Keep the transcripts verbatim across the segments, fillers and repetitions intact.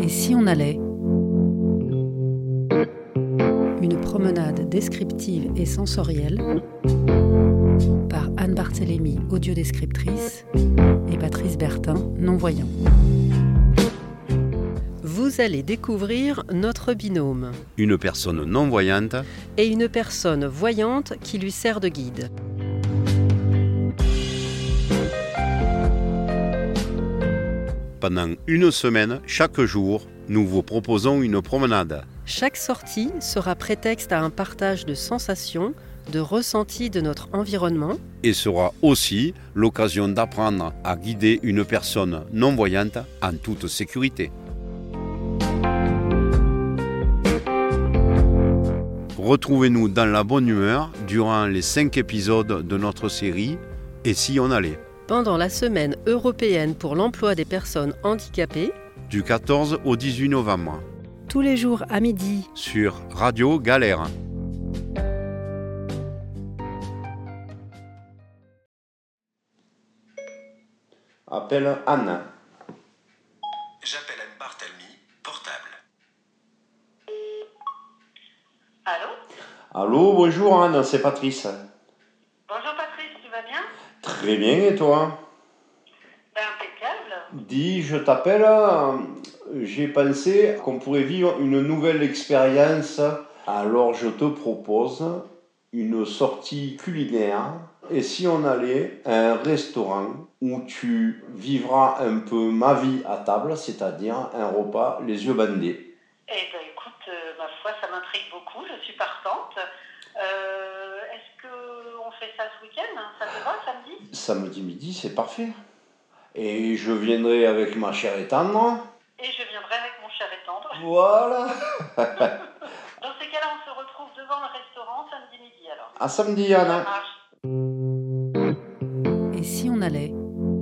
si on allait ? Une promenade descriptive et sensorielle par Anne Barthélémy, audiodescriptrice, et Patrice Bertin, non-voyant. Vous allez découvrir notre binôme. Une personne non-voyante et une personne voyante qui lui sert de guide. Pendant une semaine, chaque jour, nous vous proposons une promenade. Chaque sortie sera prétexte à un partage de sensations, de ressentis de notre environnement. Et sera aussi l'occasion d'apprendre à guider une personne non-voyante en toute sécurité. Retrouvez-nous dans la bonne humeur durant les cinq épisodes de notre série « Et si on allait ?» Pendant la semaine européenne pour l'emploi des personnes handicapées, du quatorze au dix-huit novembre. Tous les jours à midi. Sur Radio Galère. Appelle Anne. J'appelle Anne Barthélémy, portable. Allô ? Allô, bonjour Anne, c'est Patrice. Bonjour Patrice, tu vas bien ? Très bien, et toi ? Ben, impeccable. Dis, je t'appelle, euh, j'ai pensé qu'on pourrait vivre une nouvelle expérience. Alors je te propose une sortie culinaire. Et si on allait à un restaurant où tu vivras un peu ma vie à table, c'est-à-dire un repas les yeux bandés. Eh ben écoute, euh, ma foi, ça m'intrigue beaucoup, je suis partante. Euh, est-ce qu'on fait ça ce week-end ? Ça te va, samedi ? Samedi midi, c'est parfait. Et je viendrai avec ma chère et tendre. Et je viendrai avec mon cher et tendre. Voilà. Dans ces cas-là, on se retrouve devant le restaurant samedi midi alors. À samedi, Anna. Et si on allait ?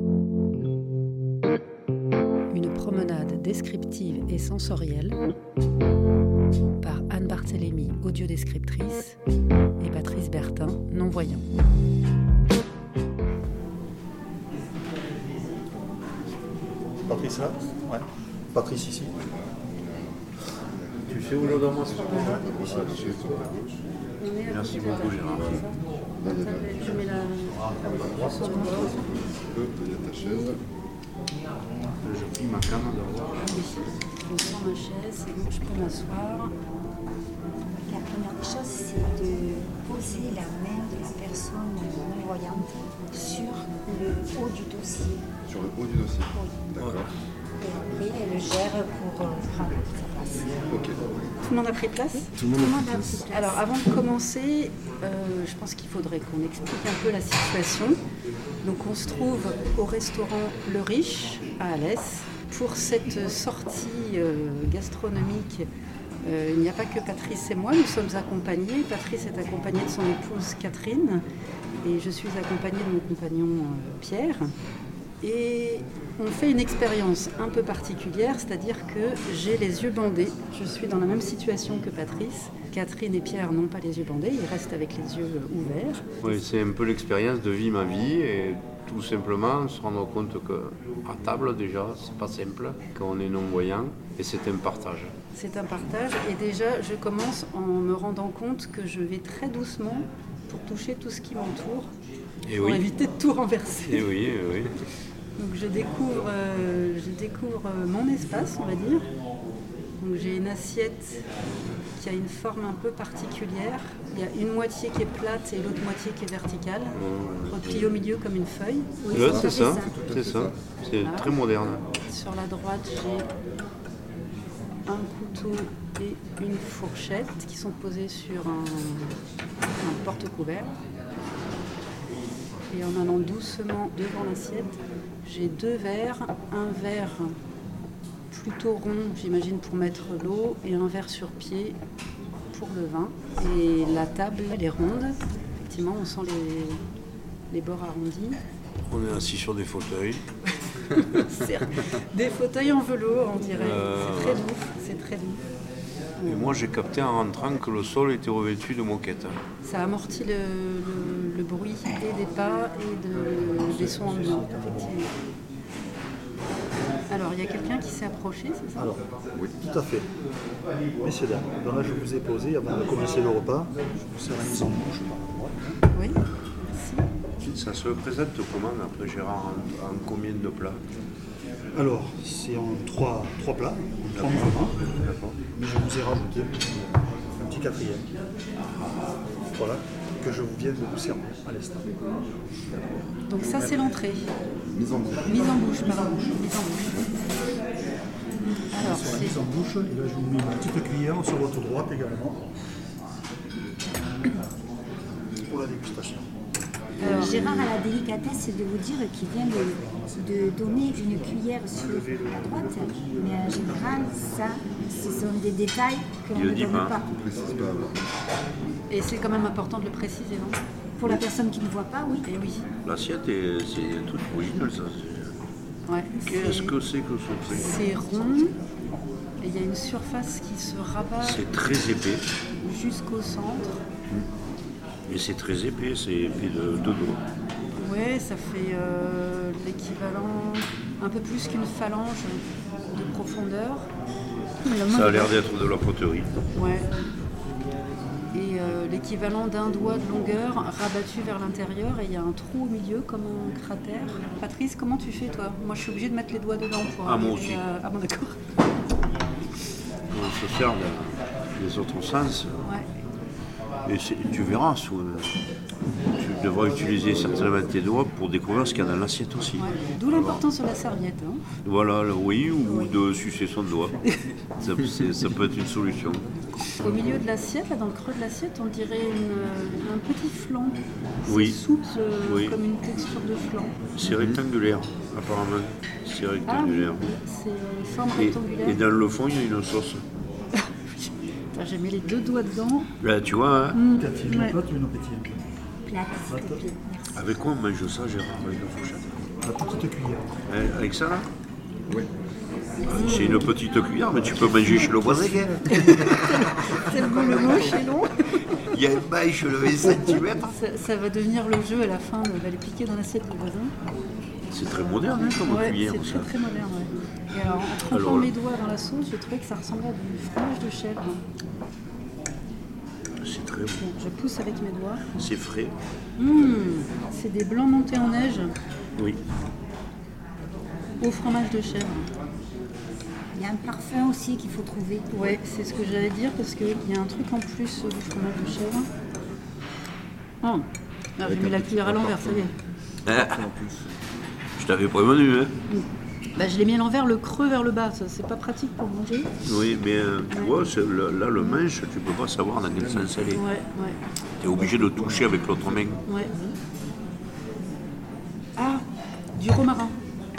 Une promenade descriptive et sensorielle par Anne Barthélémy, audiodescriptrice, et Patrice Bertin, non-voyant. Patrice là ? Ouais. Patrice ici. Tu sais où je dois moi ce soir ? Merci beaucoup, Gérard. Je mets la... Je plie ma canne d'abord. Je sens ma chaise, c'est bon, je peux m'asseoir. La première chose, c'est de poser la main de la personne non-voyante sur le haut du dossier. Sur le haut du dossier. Oui. D'accord. Et après, elle gère pour euh, prendre sa place. Ok. Tout le monde a pris place ? Tout le monde a pris place. Alors avant de commencer, euh, je pense qu'il faudrait qu'on explique un peu la situation. Donc on se trouve au restaurant Le Riche à Alès. Pour cette sortie euh, gastronomique, euh, il n'y a pas que Patrice et moi, nous sommes accompagnés. Patrice est accompagné de son épouse Catherine et je suis accompagnée de mon compagnon euh, Pierre. Et on fait une expérience un peu particulière, c'est-à-dire que j'ai les yeux bandés. Je suis dans la même situation que Patrice. Catherine et Pierre n'ont pas les yeux bandés, ils restent avec les yeux ouverts. Oui, c'est un peu l'expérience de vie ma vie et tout simplement se rendre compte qu'à table déjà, c'est pas simple quand on est non-voyant et c'est un partage. C'est un partage et déjà je commence en me rendant compte que je vais très doucement pour toucher tout ce qui m'entoure, et pour oui. éviter de tout renverser. Et oui, et oui. Donc je découvre, euh, je découvre mon espace, on va dire. Donc j'ai une assiette qui a une forme un peu particulière. Il y a une moitié qui est plate et l'autre moitié qui est verticale, repliée au milieu comme une feuille. Oui, ouais, c'est ça, c'est ça. C'est voilà. Très moderne. Sur la droite, j'ai un couteau et une fourchette qui sont posés sur un, un porte-couvert. Et en allant doucement devant l'assiette, j'ai deux verres, un verre plutôt rond, j'imagine, pour mettre l'eau, et un verre sur pied pour le vin. Et la table, elle est ronde. Effectivement, on sent les, les bords arrondis. On est assis sur des fauteuils. C'est des fauteuils en velours, on dirait. Euh... C'est très doux. C'est très doux. Et moi, j'ai capté en rentrant que le sol était revêtu de moquettes. Ça amortit le, le, le bruit et des pas et de, des sons ambiants, effectivement. Alors, il y a quelqu'un qui s'est approché, c'est ça? Alors, oui, tout à fait. Messieurs, dames, donc là je vous ai posé, avant de commencer le repas, je vous sers la mise en bouche par la droite. Oui, merci. Ça se présente comment après Gérard en, en combien de plats? Alors, c'est en trois, trois plats, en trois mouvements, D'accord. mais je vous ai rajouté un petit quatrième. Voilà, que je viens de vous servir à l'instant. Donc ça, c'est l'entrée. Mise en bouche. Mise en bouche, pardon. Mise en bouche. Alors, Sur la c'est... mise en bouche, et là je vous mets une petite cuillère sur votre droite également. Pour la dégustation. Euh, Gérard a la délicatesse de vous dire qu'il vient de, de donner une cuillère sur la droite, mais en général, ça, ce sont des détails que l'on Il le ne dit donne pas. pas. Et c'est quand même important de le préciser, non? Pour la personne qui ne voit pas, oui. Et oui. L'assiette, est, c'est toute originale, ça. Ouais, Qu'est-ce c'est- que c'est que ce truc? C'est rond, et il y a une surface qui se rabat C'est très épais. jusqu'au centre. Et c'est très épais, c'est épais de deux doigts. Ouais, ça fait euh, l'équivalent, un peu plus qu'une phalange de profondeur. Ça a l'air d'être de la poterie. Ouais. Et euh, l'équivalent d'un doigt de longueur rabattu vers l'intérieur, et il y a un trou au milieu comme un cratère. Patrice, comment tu fais toi? Moi je suis obligée de mettre les doigts dedans pour Ah, moi arriver aussi. à- Ah bon, d'accord. On se sert de- des autres sens. Ouais. Et c'est- tu verras, sous- tu devras utiliser certainement tes doigts pour découvrir ce qu'il y a dans l'assiette aussi. Ouais. D'où l'importance de la serviette. Hein. Voilà, le oui, ou de sucer son doigt. ça, c'est- ça peut être une solution. Au milieu de l'assiette, là, dans le creux de l'assiette, on dirait une- un petit flan. C'est Oui. souple, euh, Oui. comme une texture de flan. C'est rectangulaire, apparemment. C'est Ah oui, rectangulaire. c'est une forme Et, rectangulaire. et dans le fond, il y a une sauce. Enfin, j'ai mis les deux doigts dedans. Là, tu vois, hein, Mm, Cathy, une ouais. plate ou une petit? Plate, s'il te plaît. Merci. avec quoi on mange ça, Gérard, avec la fourchette? La petite cuillère. Hein, avec ça, là? Oui. C'est une petite cuillère, mais tu peux manger chez le voisin. hein. Tellement le mot chez long. Il y a une bâche de vingt centimètres. Ça, ça va devenir le jeu à la fin, de- d'aller piquer dans l'assiette du voisin. C'est très moderne hein, comme Ouais, cuillère, c'est ça. très très moderne. Ouais. Et alors, en trempant Alors, mes doigts dans la sauce, j'ai trouvé que ça ressemblait à du fromage de chèvre. C'est très bon. Bon, je pousse avec mes doigts. C'est frais. Mmh, c'est des blancs montés en neige Oui. au fromage de chèvre. Il y a un parfum aussi qu'il faut trouver. Ouais, c'est ce que j'allais dire parce qu'il y a un truc en plus du fromage de chèvre. Oh, ah, j'ai mis la cuillère à l'envers, ça y est. Ah, je t'avais prévenu, hein. Bah, je l'ai mis à l'envers, le creux vers le bas, ça c'est pas pratique pour manger. Oui, mais euh, tu vois, c'est le- là, le manche, tu peux pas savoir dans quel sens elle est. Ouais, ouais, Tu es obligé de toucher avec l'autre main. ouais. Ah, du romarin.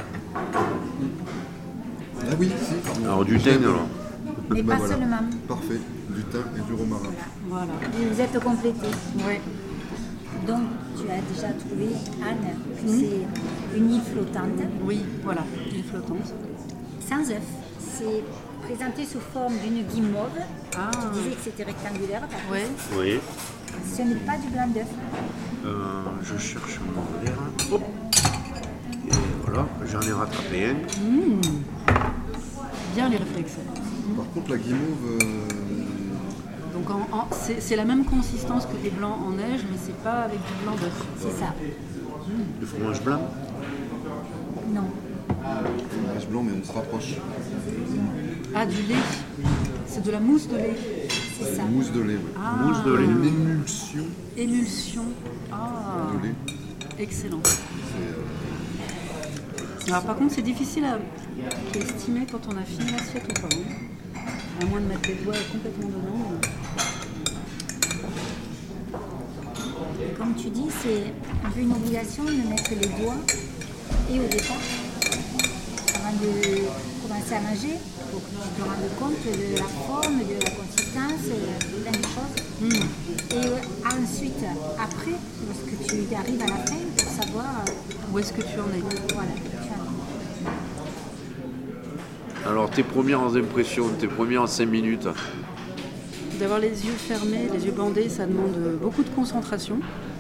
Ah oui, si. Alors, du thym, alors. Mais Bah pas voilà. seulement. Parfait. Du thym et du romarin. Voilà. Et vous êtes complété. Ouais. Donc, tu as déjà trouvé, Anne, que c'est une île flottante, Oui, voilà, une flottante. sans œuf. C'est présenté sous forme d'une guimauve. Ah, Tu disais que c'était rectangulaire. Patrice. ouais. Oui. Ce n'est pas du blanc d'œuf. Euh, je cherche mon verre. Hop. Et voilà, j'en ai rattrapé un. Bien les réflexes. Par contre, la guimauve, euh, Donc en- en- c'est c'est la même consistance que des blancs en neige, mais c'est pas avec du blanc d'œuf. C'est ça. Du fromage blanc. Non. fromage blanc, mais on se rapproche. Ah, du lait. C'est de la mousse de lait. C'est ça. Une mousse de lait, ouais. Ah, Mousse de lait. Une émulsion émulsion. Ah, de lait. excellent. C'est, euh, Alors par contre, c'est difficile à estimer quand on a fini l'assiette ou pas. hein. À moins de mettre les doigts complètement dedans. Et comme tu dis, c'est un peu une obligation de mettre les doigts et au départ, avant de commencer à manger, il faut que tu te rendes compte de la forme, de la consistance, de plein de choses. Et euh, ensuite, après, lorsque tu arrives à la fin, pour savoir, euh, Où est-ce que tu en es? voilà, tu as- Alors, tes premières impressions, tes premières cinq minutes. D'avoir les yeux fermés, les yeux bandés, ça demande beaucoup de concentration.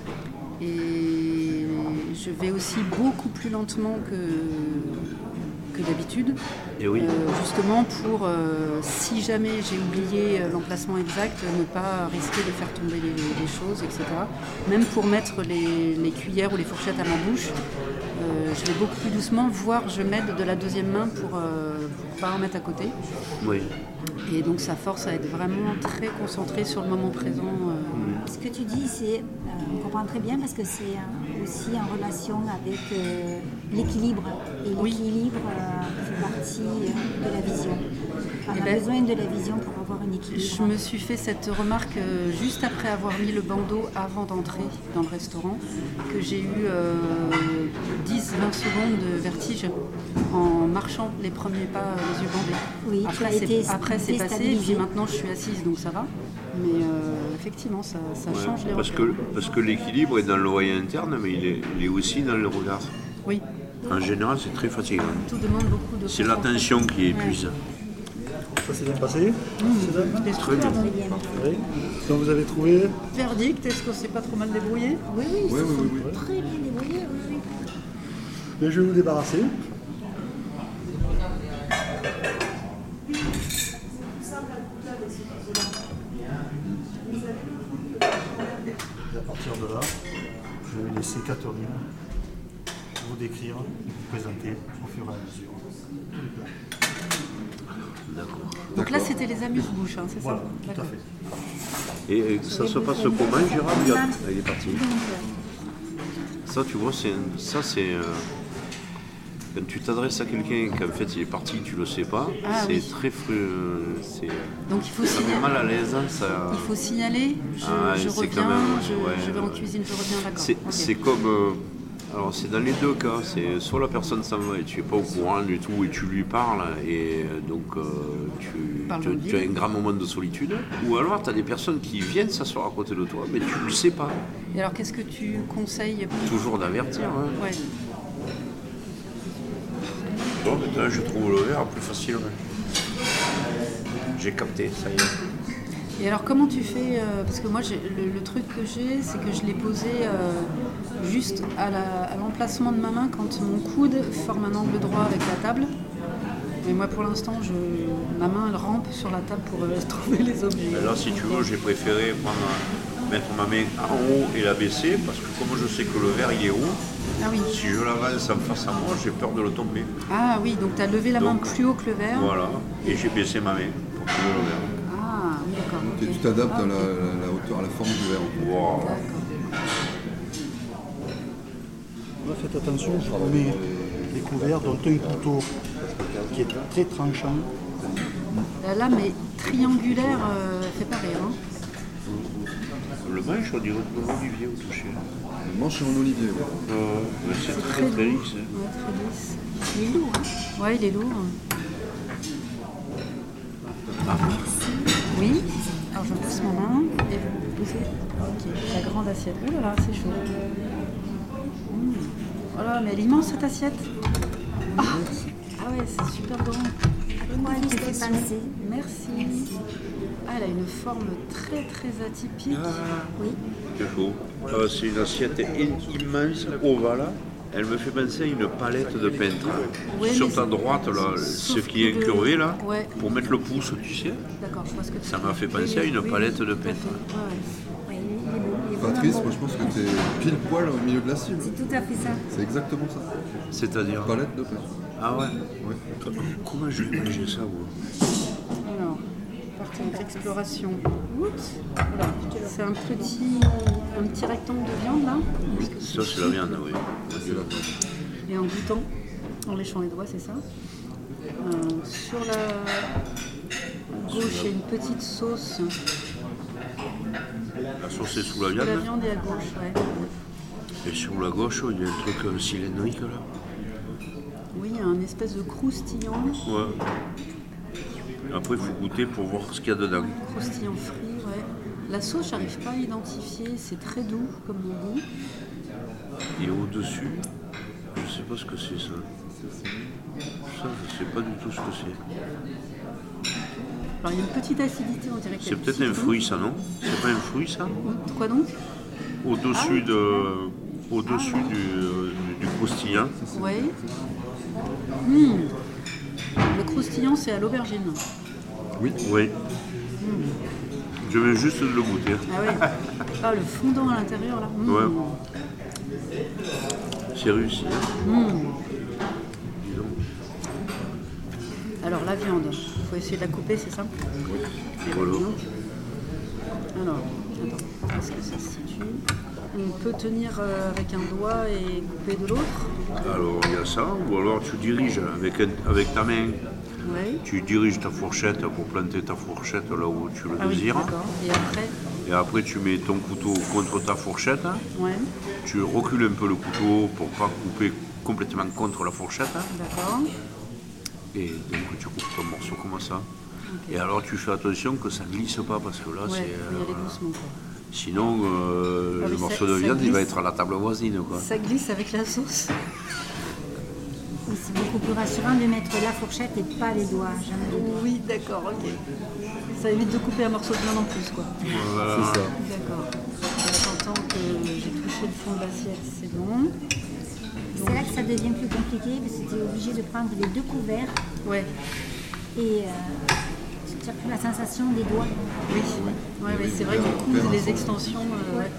Et je vais aussi beaucoup plus lentement que, que d'habitude. Et oui. Euh, justement pour, euh, si jamais j'ai oublié euh, l'emplacement exact, ne pas risquer de faire tomber les, les choses, et cetera. Même pour mettre les, les cuillères ou les fourchettes à ma bouche, euh, je vais beaucoup plus doucement, voire je m'aide de la deuxième main pour ne pas en mettre à côté. Oui. Et donc ça force à être vraiment très concentré sur le moment présent. Euh. Ce que tu dis, c'est, euh, on comprend très bien parce que c'est euh, aussi en relation avec euh, l'équilibre. Et Oui. l'équilibre euh, fait partie euh, de la vision. On Eh a ben, besoin de la vision pour avoir un équilibre. Je me suis fait cette remarque euh, juste après avoir mis le bandeau avant d'entrer dans le restaurant, que j'ai eu euh, dix à vingt secondes de vertige en marchant les premiers pas euh, les yeux bandés. Oui, après, tu as c'est, été après c'est passé, et déstabilisée. puis maintenant je suis assise donc ça va. Mais euh, effectivement, ça, ça Ouais, change les parce, repères. que, parce que l'équilibre est dans l'oreille interne, mais il est, il est aussi dans le regard. Oui, En général, c'est très fatigant. tout demande beaucoup de C'est concentration. l'attention qui épuise. Ça s'est bien passé c'est ça C'était Très bien. Très bien. Oui. Donc vous avez trouvé Verdict, est-ce qu'on s'est pas trop mal débrouillé? Oui, oui, ils Oui, se oui, sont oui, oui. très bien débrouillés. Oui, oui. Mais je vais vous débarrasser. Et à partir de là, je vais laisser Catherine vous décrire, vous présenter au fur et à mesure tous les plats. D'accord. Donc là c'était les amuse-bouches, hein, c'est Voilà, ça? tout à D'accord. fait. Et, et ça se passe comment, Gérard? Il a- Il est parti. Donc, euh, Ça, tu vois, c'est, ça, c'est. euh, quand tu t'adresses à quelqu'un qu'en fait il est parti, tu le sais pas, Ah, c'est oui. très fru. euh, c'est, Donc il faut ça met signaler. mal à l'aise. hein, Ça, Il faut signaler, je, Ah, je c'est reviens, quand même- je, ouais, je vais en ouais. cuisine, je reviens, d'accord. c'est, Ok. c'est comme. euh, alors, c'est dans les deux cas. C'est soit la personne s'en va et tu n'es pas au courant du tout et tu lui parles, et euh, donc euh, tu, Parle tu- dans le tu as vide. un grand moment de solitude. Ou alors, tu as des personnes qui viennent s'asseoir à côté de toi, mais tu ne le sais pas. Et alors qu'est-ce que tu conseilles? Toujours d'avertir. hein. Ouais. Bon, maintenant je trouve le verre plus facile. ouais. J'ai capté, ça y est. Et alors comment tu fais euh, parce que moi j'ai, le, le truc que j'ai, c'est que je l'ai posé euh, juste à, la- à l'emplacement de ma main quand mon coude forme un angle droit avec la table. Et moi pour l'instant, je, ma main elle rampe sur la table pour euh, trouver les objets. Mais là, si tu veux, j'ai préféré prendre, mettre ma main en haut et la baisser, parce que comme je sais que le verre il est haut, Ah oui. si je l'avance en face à moi, j'ai peur de le tomber. Ah oui, donc tu as levé la main Donc, plus haut que le verre. Voilà, et j'ai baissé ma main pour trouver le verre. Ah oui, d'accord. Tu ok. tu t'adaptes Ah, à, la, ok. la- la hauteur, à la forme du verre. en fait. Wow. D'accord. Là, faites attention, je vous mets les couverts, dont un couteau qui est très tranchant. La lame est triangulaire, euh, elle fait pas rire. Hein. Le manche, on dirait de l'olivier au toucher. Le manche et en olivier. ouais. Euh, ouais, c'est C'est très très très lourd. lisse. hein. Ouais, très lisse. Il est lourd. Hein. Ouais, il est lourd. Ah, Oui. Alors je pousse ma main et vous poussez. Ok. La grande assiette. Oh là là, c'est chaud. Mmh. Oh là, mais elle est immense cette assiette. Ah, ah ouais, c'est super grand. Moi, elle te fait penser. Merci. Ah, elle a une forme très très atypique. Oui. c'est chaud. Euh, c'est une assiette in- immense, ovale. Elle me fait penser à une palette de peintre. Ouais, Sur mais ta c'est- droite, là, ce sauf qui est que de- incurvé là, Ouais. pour mettre le pouce, tu sais. D'accord, je vois ce que tu Ça veux m'a fait dire. penser à une Oui, palette oui, de tout à peintre. fait. Ouais, ouais. Oui, il est beau. Il est vraiment Patrice, beau. moi je pense que tu es pile poil au milieu de la cible. C'est tout à fait ça. C'est exactement ça. C'est-à-dire. Palette de peintre. Ah ouais. Ouais. Comment je vais manger ça, moi? Alors, partie de l'exploration. Oups. Voilà. C'est un petit, un petit rectangle de viande là. Parce que Ça, c'est la viande, oui. C'est la viande. Et en goûtant, en léchant les doigts, c'est ça. Euh, sur la gauche, il y a une petite sauce. La sauce est sous la Sous la viande. viande et à gauche, ouais. Et sur la gauche, il y a un truc euh, cylindrique là. Oui, il y a un espèce de croustillant, Ouais. Après, il faut goûter pour voir ce qu'il y a dedans. croustillant frit, ouais. La sauce, j'arrive pas à identifier, c'est très doux comme on dit. Et au-dessus, je sais pas ce que c'est ça. Ça, je sais pas du tout ce que c'est. Alors, il y a une petite acidité, on dirait qu'il y a C'est du peut-être un citron. fruit, ça, non? C'est pas un fruit, ça? Quoi donc? Au-dessus de, au-dessus du, euh, du, du croustillant. Ouais. Hum, Le croustillant, c'est à l'aubergine. Oui. Oui. Je viens juste de le goûter. Ah oui. Ah, le fondant à l'intérieur, là. Mmh. Ouais. C'est réussi. Mmh. Dis donc. Alors, la viande, il faut essayer de la couper, c'est simple. Voilà. Alors, attends, où est-ce que ça se situe? On peut tenir euh, avec un doigt et couper de l'autre. Alors il y a ça, ou alors tu diriges avec, un- avec ta main, Oui. tu diriges ta fourchette pour planter ta fourchette là où tu le Ah oui, désires. d'accord. Et après, Et après tu mets ton couteau contre ta fourchette, ouais, tu recules un peu le couteau pour pas couper complètement contre la fourchette. d'accord. Et donc tu coupes ton morceau comme ça. Et alors tu fais attention que ça glisse pas parce que là Ouais, c'est. faut y aller euh, doucement, quoi. Sinon euh, Ah le oui, ça- morceau de ça viande il va glisse. être à la table voisine quoi. Ça glisse avec la sauce. Et c'est beaucoup plus rassurant de mettre la fourchette et pas les doigts. Jamais les doigts. Oui, d'accord, ok. Ça évite de couper un morceau de viande en plus, quoi. Voilà. C'est ça. D'accord. J'entends que j'ai touché le fond de l'assiette, c'est bon. C'est là que ça devient plus compliqué parce que tu es obligé de prendre les deux couverts Ouais, et euh, tu as plus la sensation des doigts. oui. Ouais, ouais, c'est vrai que du coup, les extensions. euh, ouais.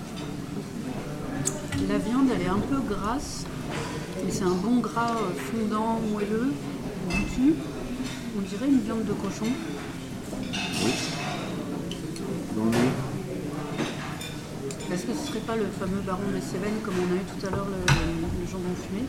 La viande, elle est un peu grasse, mais c'est un bon gras euh, fondant, moelleux, goûtu. On dirait une viande de cochon. Dans le nez. Est-ce que ce serait pas le fameux baron de Cévennes comme on a eu tout à l'heure le, le jambon fumé?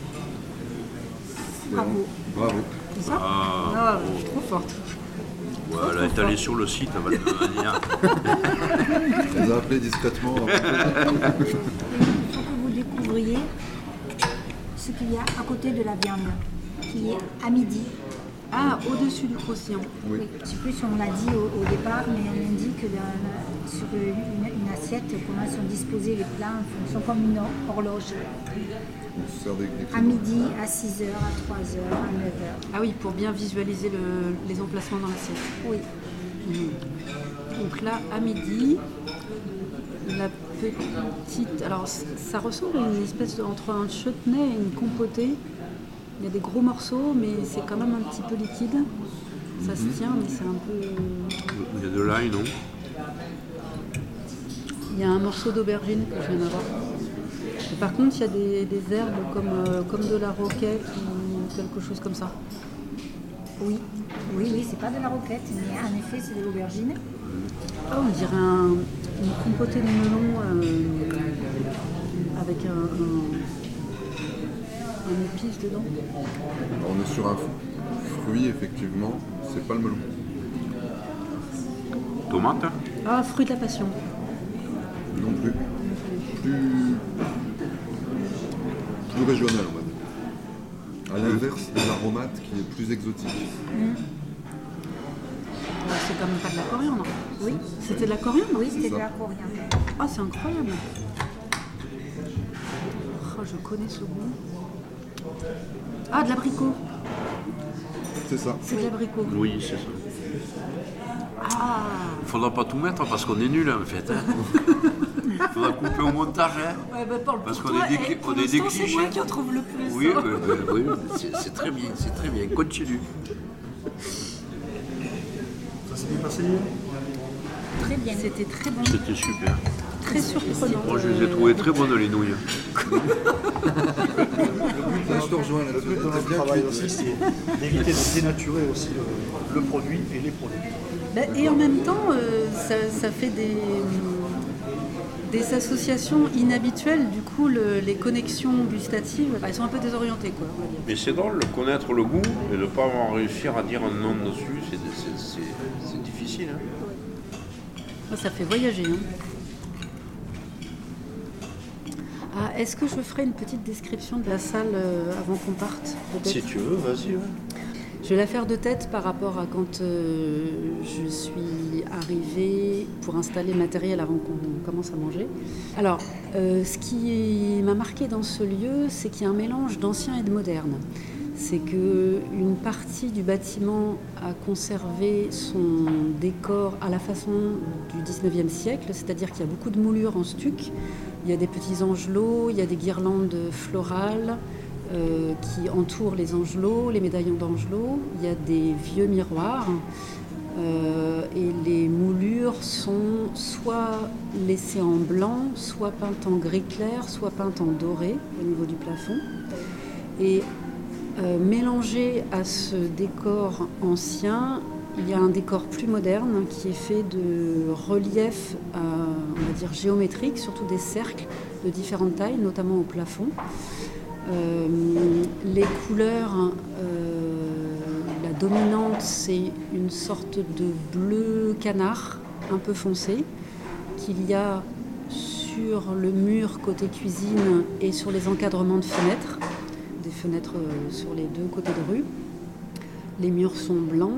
Bravo. Bravo. C'est ça? Ah, Ah, je suis trop forte. Ouais, elle est allée sur le site avant de venir. On les a appelés discrètement. Il faut que vous découvriez ce qu'il y a à côté de la viande, qui est à midi. Ah, au-dessus du croustillant. Oui. Oui, je ne sais plus si on l'a dit au, au départ, mais on indique dans- sur une, une assiette comment sont disposés les plats en fonction comme une horloge. On se sert des, des À midi, à six heures, à trois heures, à neuf heures. Ah oui, pour bien visualiser le- les emplacements dans l'assiette. Oui. Donc là, à midi, la petite... Alors, c- ça ressemble à une espèce de, entre un chutney et une compotée. Il y a des gros morceaux, mais c'est quand même un petit peu liquide. Ça se tient, mais c'est un peu... Il y a de l'ail, non? Il y a un morceau d'aubergine que je viens d'avoir. Et par contre, il y a des, des herbes comme, euh, comme de la roquette ou quelque chose comme ça. Oui, oui, oui, c'est pas de la roquette, mais en effet, c'est de l'aubergine. Ah, on dirait un- une compotée de melon euh, avec un, un, un épice dedans. Alors, on est sur un fruit, effectivement. C'est pas le melon. Tomate? Ah, fruit de la passion. Non plus. Plus, plus régional, on va dire. À l'inverse de l'aromate qui est plus exotique. Ah, c'est quand même pas de la coriandre. Oui, C'était de la coriandre? oui, c'était de ça. la coriandre. Ah, c'est incroyable. Oh, je connais ce goût. Ah, de l'abricot. C'est ça. C'est de l'abricot. Oui, c'est ça. Ah, Il faudra pas tout mettre parce qu'on est nul en fait. Il faudra couper au montage. Hein. ouais, bah, Paul, Parce pour qu'on toi, est des- eh, pour on est des l'instant, c'est clichés. moi qui en trouve le plus. Oui, hein. oui, oui, oui, c'est c'est très bien, c'est très bien. Continue. Ça s'est bien passé? Très bien. C'était très bon, C'était super. très surprenant. Moi, je les ai trouvées très bonnes les nouilles. Là, je te rejoins Le là-dessus. but de T'as notre bien travail cuit. aussi, c'est d'éviter de dénaturer aussi le, le produit et les produits. Ben, et en même temps, euh, ça, ça fait des, des associations inhabituelles. Du coup, le- les connexions gustatives, ben, elles sont un peu désorientées, quoi, on va dire. Mais c'est drôle de connaître le goût et de ne pas avoir réussir à dire un nom dessus, c'est- c'est- c'est c'est difficile. Hein. Ça, ça fait voyager. Hein. Ah, est-ce que je ferai une petite description de la salle euh, avant qu'on parte, peut-être? Si tu veux, vas-y. Ouais. Je vais la faire de tête par rapport à quand euh, je suis arrivée pour installer le matériel avant qu'on commence à manger. Alors, euh, ce qui m'a marqué dans ce lieu, c'est qu'il y a un mélange d'ancien et de moderne. C'est qu'une partie du bâtiment a conservé son décor à la façon du dix-neuvième siècle, c'est-à-dire qu'il y a beaucoup de moulures en stuc, il y a des petits angelots, il y a des guirlandes florales, euh, qui entourent les angelots, les médaillons d'angelots. Il y a des vieux miroirs euh, et les moulures sont soit laissées en blanc, soit peintes en gris clair, soit peintes en doré au niveau du plafond. Et euh, mélangé à ce décor ancien, il y a un décor plus moderne qui est fait de reliefs, euh, on va dire géométriques, surtout des cercles de différentes tailles, notamment au plafond. Euh, les couleurs, euh, la dominante, c'est une sorte de bleu canard, un peu foncé, qu'il y a sur le mur côté cuisine et sur les encadrements de fenêtres, des fenêtres sur les deux côtés de rue. Les murs sont blancs.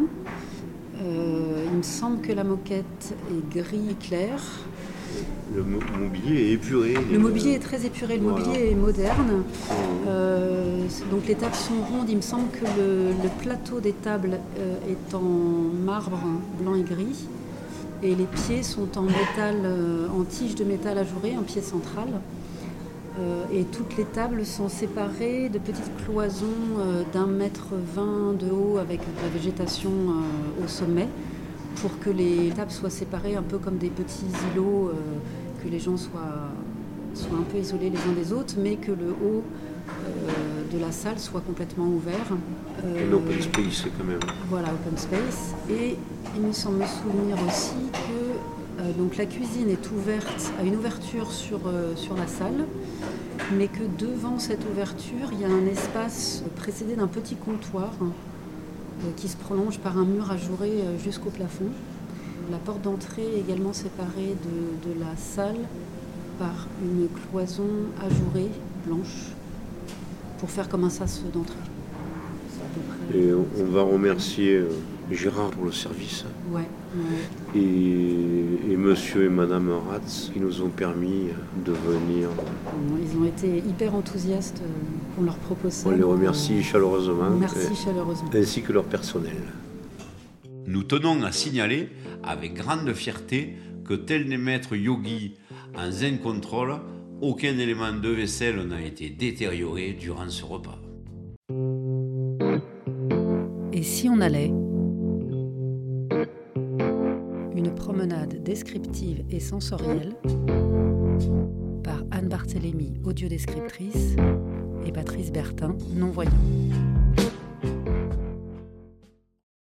Euh, il me semble que la moquette est gris clair. Le mo- mobilier est épuré. Le mobilier est très épuré, le Voilà. mobilier est moderne. Euh, donc les tables sont rondes. Il me semble que le, le plateau des tables euh, est en marbre blanc et gris. Et les pieds sont en métal, euh, en tige de métal ajouré, un pied central. Euh, et toutes les tables sont séparées de petites cloisons euh, d'un mètre vingt de haut avec de la végétation euh, au sommet pour que les tables soient séparées un peu comme des petits îlots, euh, que les gens soient, soient un peu isolés les uns des autres, mais que le haut euh, de la salle soit complètement ouvert. Euh, Un open space quand même. Voilà, open space. Et il me semble me souvenir aussi que Euh, donc la cuisine est ouverte, a une ouverture sur, euh, sur la salle, mais que devant cette ouverture, il y a un espace précédé d'un petit comptoir hein, euh, qui se prolonge par un mur ajouré euh, jusqu'au plafond. La porte d'entrée est également séparée de, de la salle par une cloison ajourée blanche pour faire comme un sas d'entrée. C'est à peu près- Et on, on va remercier euh, Gérard pour le service. Ouais, ouais. Et, et monsieur et madame Ratz qui nous ont permis de venir. Ils ont été hyper enthousiastes euh, qu'on leur propose ça. On les remercie chaleureusement. Merci et- chaleureusement. Ainsi que leur personnel. Nous tenons à signaler avec grande fierté que tel n'est maître Yogi en Zen Control, aucun élément de vaisselle n'a été détérioré durant ce repas. Et si on allait ? Une promenade descriptive et sensorielle par Anne Barthélémy, audiodescriptrice, et Patrice Bertin, non-voyant.